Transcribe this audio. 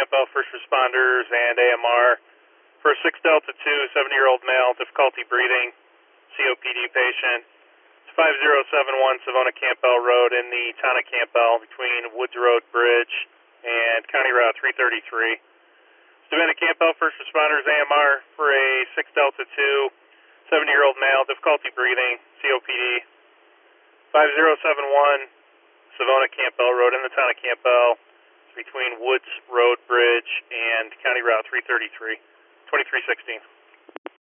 Campbell, first responders, and AMR for a 6 Delta 2, 70-year-old male, difficulty breathing, COPD patient. It's 5071 Savona Campbell Road in the town of Campbell between Woods Road Bridge and County Route 333. Savannah Campbell, first responders, AMR for a 6 Delta 2, 70-year-old male, difficulty breathing, COPD. 5071 Savona Campbell Road in the town of Campbell. It's between Woods Road Bridge and County Route 333, 2316.